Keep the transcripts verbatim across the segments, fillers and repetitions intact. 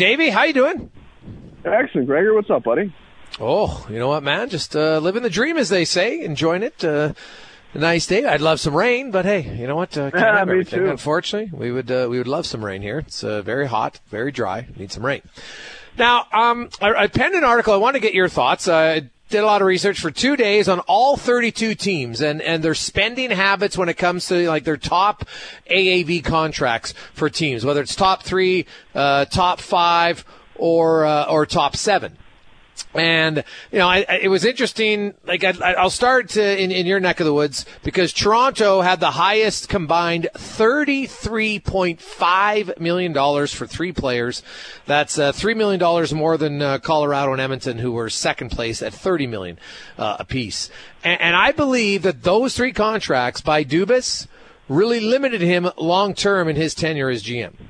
Davey, how you doing? Excellent, Gregor. What's up, buddy? Oh, you know what, man? Just uh, living the dream, as they say, enjoying it. Uh, a nice day. I'd love some rain, but hey, you know what? Uh, can't have Me everything. too. Unfortunately, we would uh, we would love some rain here. It's uh, very hot, very dry. Need some rain. Now, um, I, I penned an article. I want to get your thoughts. I did a lot of research for two days on all thirty-two teams and, and their spending habits when it comes to like their top A A V contracts for teams, whether it's top three, uh, top five, or uh, or top seven. And, you know, I, I, it was interesting. Like, I, I'll start to, in, in your neck of the woods because Toronto had the highest combined thirty-three point five million dollars for three players. That's uh, three million dollars more than uh, Colorado and Edmonton, who were second place at thirty million dollars uh, apiece. And, and I believe that those three contracts by Dubas really limited him long term in his tenure as G M.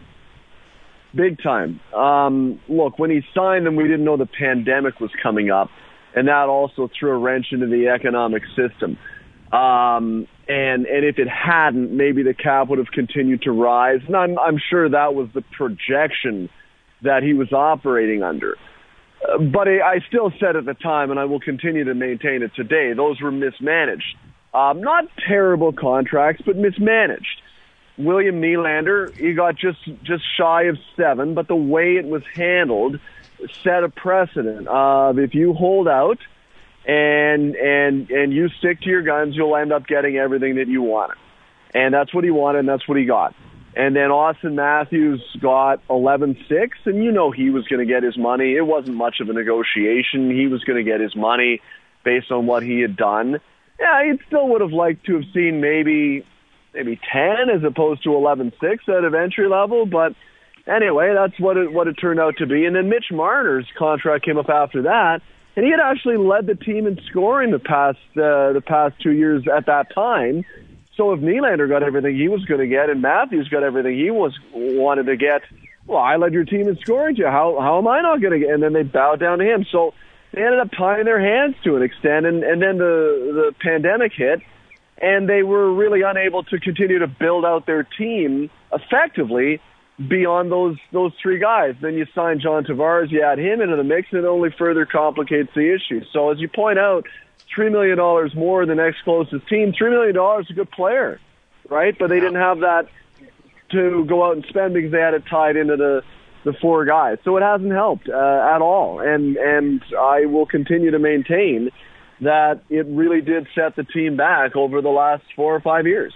Big time. Um, look, when he signed them, we didn't know the pandemic was coming up, and that also threw a wrench into the economic system. Um, and and if it hadn't, maybe the cap would have continued to rise. And I'm, I'm sure that was the projection that he was operating under. Uh, but I, I still said at the time, and I will continue to maintain it today, those were mismanaged. Um, not terrible contracts, but mismanaged. William Nylander, he got just just shy of seven, but the way it was handled set a precedent of if you hold out and and and you stick to your guns, you'll end up getting everything that you wanted. And that's what he wanted, and that's what he got. And then Austin Matthews got eleven six, and you know he was going to get his money. It wasn't much of a negotiation. He was going to get his money based on what he had done. Yeah, he still would have liked to have seen maybe... maybe ten as opposed to eleven six out of entry level. But anyway, that's what it, what it turned out to be. And then Mitch Marner's contract came up after that, and he had actually led the team in scoring the past, uh, the past two years at that time. So if Nylander got everything he was going to get and Matthews got everything he was wanted to get, well, I led your team in scoring too. How, how am I not going to get? And then they bowed down to him. So they ended up tying their hands to an extent. And, and then the, the pandemic hit, and they were really unable to continue to build out their team effectively beyond those those three guys. Then you sign John Tavares, you add him into the mix, and it only further complicates the issue. So as you point out, three million dollars more than the next closest team. three million dollars is a good player, right? But they didn't have that to go out and spend because they had it tied into the, the four guys. So it hasn't helped uh, at all. And And I will continue to maintain that it really did set the team back over the last four or five years.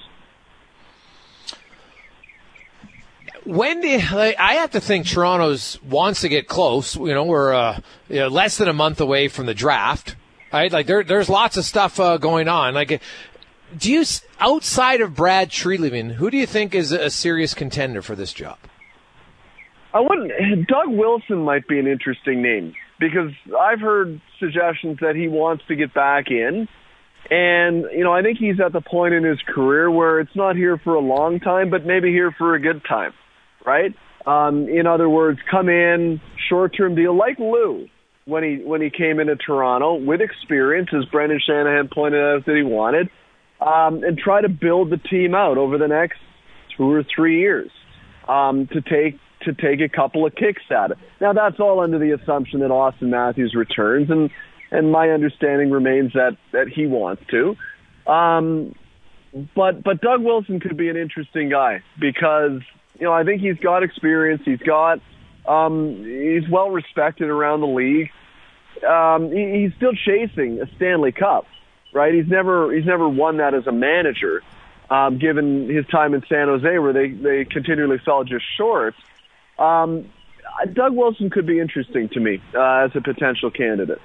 When do you, like, I have to think Toronto's wants to get close. You know, we're uh, you know, less than a month away from the draft, right? Like there, there's lots of stuff uh, going on. Like, do you outside of Brad Treliving, who do you think is a serious contender for this job? I wouldn't. Doug Wilson might be an interesting name, because I've heard suggestions that he wants to get back in. And, you know, I think he's at the point in his career where it's not here for a long time, but maybe here for a good time, right? Um, in other words, come in, short-term deal, like Lou when he when he came into Toronto with experience, as Brendan Shanahan pointed out that he wanted, um, and try to build the team out over the next two or three years um, to take to take a couple of kicks at it. Now, that's all under the assumption that Austin Matthews returns, and, and my understanding remains that, that he wants to. Um, but but Doug Wilson could be an interesting guy because, you know, I think he's got experience. He's got um, he's well respected around the league. Um, he, he's still chasing a Stanley Cup, right? He's never he's never won that as a manager, um, given his time in San Jose, where they, they continually fell just short. Um, Doug Wilson could be interesting to me uh, as a potential candidate.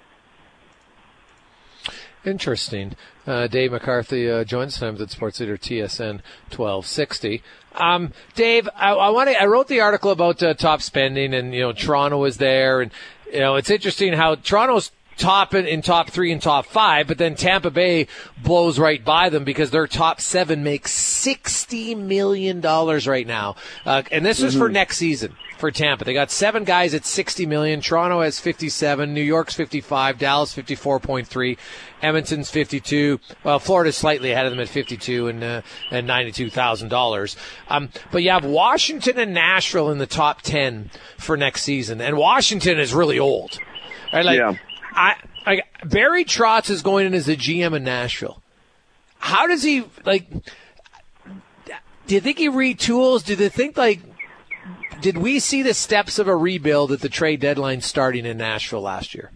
Interesting. Uh, Dave McCarthy uh, joins us at Sports Leader T S N twelve sixty. Um, Dave, I, I want I wrote the article about uh, top spending, and you know Toronto was there, and you know it's interesting how Toronto's top in, in top three and top five, but then Tampa Bay blows right by them because their top seven makes sixty million dollars right now. Uh, and this mm-hmm. is for next season. for Tampa. They got seven guys at sixty million dollars. Toronto has fifty-seven. New York's fifty-five. Dallas fifty-four point three. Edmonton's fifty-two. Well, Florida's slightly ahead of them at fifty-two and uh, and ninety-two thousand dollars. Um, but you have Washington and Nashville in the top ten for next season, and Washington is really old. Right? Like, yeah. I, I Barry Trotz is going in as the G M in Nashville. How does he like? Do you think he retools? Do they think like? Did we see the steps of a rebuild at the trade deadline starting in Nashville last year?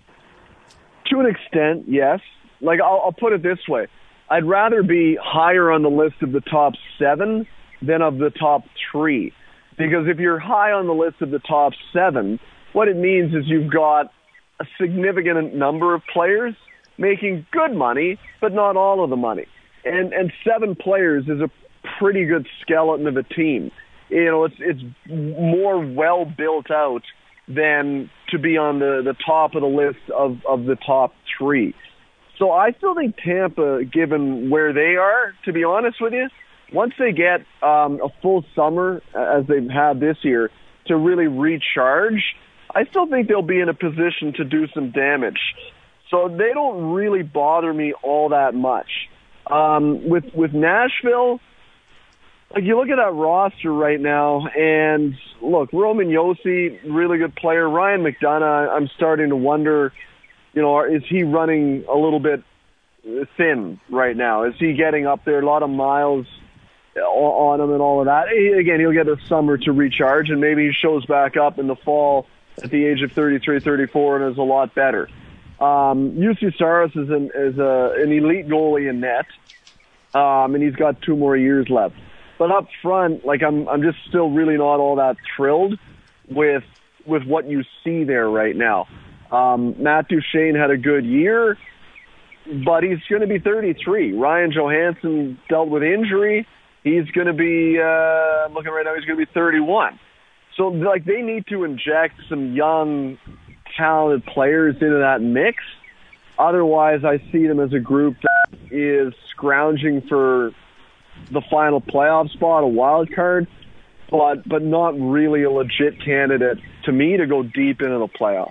To an extent, yes. Like, I'll, I'll put it this way. I'd rather be higher on the list of the top seven than of the top three. Because if you're high on the list of the top seven, what it means is you've got a significant number of players making good money, but not all of the money. And and seven players is a pretty good skeleton of a team. You know, it's it's more well built out than to be on the, the top of the list of, of the top three. So I still think Tampa, given where they are, to be honest with you, once they get um, a full summer, as they've had this year, to really recharge, I still think they'll be in a position to do some damage. So they don't really bother me all that much. Um, with with Nashville, like, you look at that roster right now, and look, Roman Josi, really good player. Ryan McDonough, I'm starting to wonder, you know, is he running a little bit thin right now? Is he getting up there? A lot of miles on him and all of that. Again, he'll get a summer to recharge, and maybe he shows back up in the fall at the age of thirty-three, thirty-four, and is a lot better. Um, U C Saros is an, is a, an elite goalie in net, um, and he's got two more years left. But up front, like, I'm I'm just still really not all that thrilled with with what you see there right now. Um, Matt Duchene had a good year, but he's going to be thirty-three. Ryan Johansson dealt with injury. He's going to be, uh, I'm looking right now, he's going to be thirty-one. So, like, they need to inject some young, talented players into that mix. Otherwise, I see them as a group that is scrounging for the final playoff spot, a wild card, but but not really a legit candidate to me to go deep into the playoffs.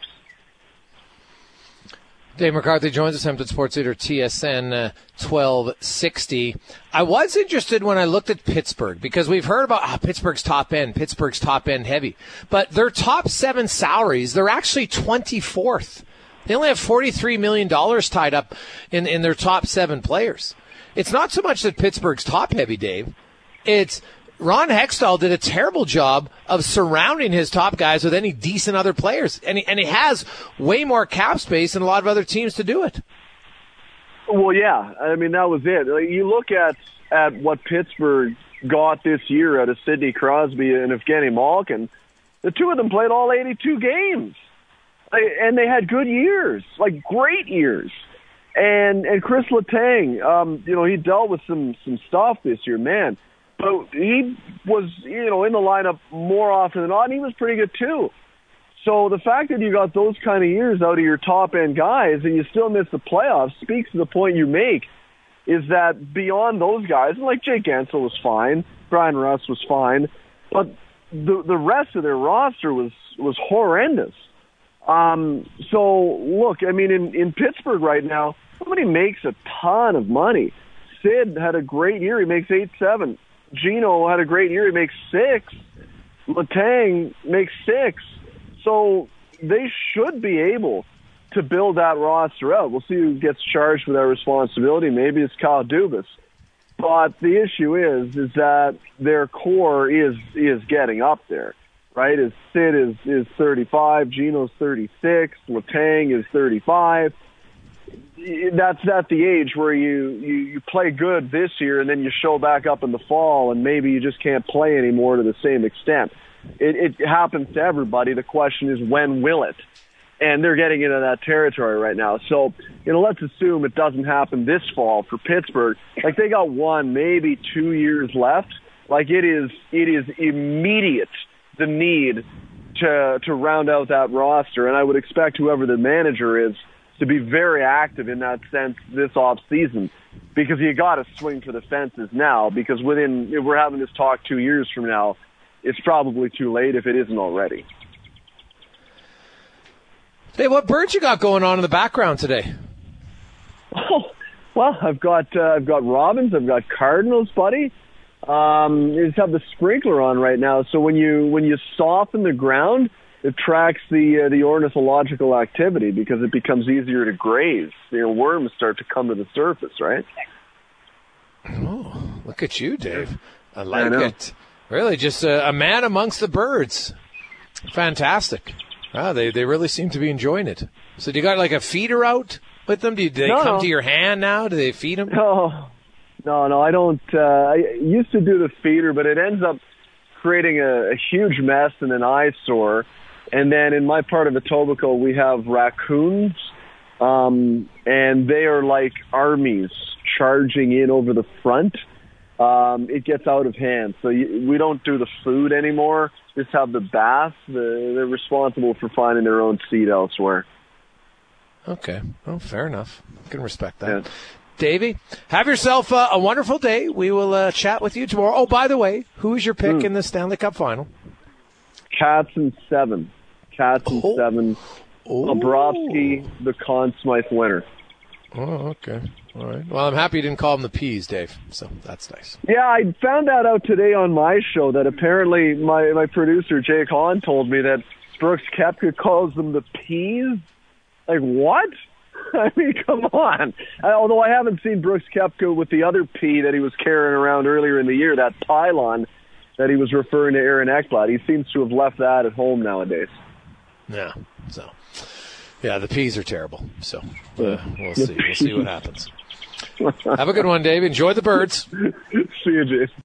Dave McCarthy joins us, Hampton Sports Leader, T S N uh, twelve sixty. I was interested when I looked at Pittsburgh, because we've heard about oh, Pittsburgh's top end, Pittsburgh's top end heavy. But their top seven salaries, they're actually twenty-fourth. They only have forty-three million dollars tied up in, in their top seven players. It's not so much that Pittsburgh's top heavy, Dave. It's Ron Hextall did a terrible job of surrounding his top guys with any decent other players. And he, and he has way more cap space than a lot of other teams to do it. Well, yeah. I mean, that was it. Like, you look at, at what Pittsburgh got this year out of Sidney Crosby and Evgeny Malkin. The two of them played all eighty-two games. And they had good years, like great years. And and Chris Letang, um, you know, he dealt with some, some stuff this year, man. But he was, you know, in the lineup more often than not, and he was pretty good too. So the fact that you got those kind of years out of your top-end guys and you still miss the playoffs speaks to the point you make, is that beyond those guys, and like Jake Gensel was fine, Brian Rust was fine, but the the rest of their roster was, was horrendous. Um, so, look, I mean, in, in Pittsburgh right now, somebody makes a ton of money. Sid had a great year. He makes eight seven. Gino had a great year. He makes six. Letang makes six. So they should be able to build that roster out. We'll see who gets charged with that responsibility. Maybe it's Kyle Dubas. But the issue is, is that their core is, is getting up there. Right, as Sid is, is thirty-five, Gino's thirty-six, Letang is thirty-five. That's at the age where you, you, you play good this year and then you show back up in the fall and maybe you just can't play anymore to the same extent. It, it happens to everybody. The question is, when will it? And they're getting into that territory right now. So, you know, let's assume it doesn't happen this fall for Pittsburgh. Like, they got one, maybe two years left. Like, it is, it is immediate, the need to to round out that roster, and I would expect whoever the manager is to be very active in that sense this off season, because you got to swing for the fences now, because within, we're having this talk two years from now, it's probably too late if it isn't already. Hey, what birds you got going on in the background today? Oh, well, I've got uh, I've got robins, I've got cardinals, buddy. Um, you just have the sprinkler on right now, so when you when you soften the ground, it tracks the uh, the ornithological activity because it becomes easier to graze. You know, worms start to come to the surface, right? Oh, look at you, Dave. I like I it. Really, just a, a man amongst the birds. Fantastic. Wow, they, they really seem to be enjoying it. So do you got like a feeder out with them? Do, you, do they no, come no. to your hand now? Do they feed them? No, no, no. I don't. Uh, I used to do the feeder, but it ends up creating a, a huge mess and an eyesore. And then in my part of Etobicoke, we have raccoons, um, and they are like armies charging in over the front. Um, it gets out of hand. So you, we don't do the food anymore. Just have the bath. The, they're responsible for finding their own seed elsewhere. Okay. Oh, fair enough. I can respect that. Yeah. Davey, have yourself uh, a wonderful day. We will uh, chat with you tomorrow. Oh, by the way, who is your pick mm. in the Stanley Cup final? Cats and seven. Cats and oh. seven. Oh. Bobrovsky, the Conn Smythe winner. Oh, okay. All right. Well, I'm happy you didn't call them the Peas, Dave. So that's nice. Yeah, I found that out today on my show that apparently my, my producer, Jake Hahn, told me that Brooks Koepka calls them the Peas. Like, what? I mean, come on. I, although I haven't seen Brooks Koepka with the other P that he was carrying around earlier in the year, that pylon that he was referring to Aaron Ekblad. He seems to have left that at home nowadays. Yeah, so... Yeah, the Peas are terrible. So uh, we'll see. We'll see what happens. Have a good one, Dave. Enjoy the birds. See you, Jason.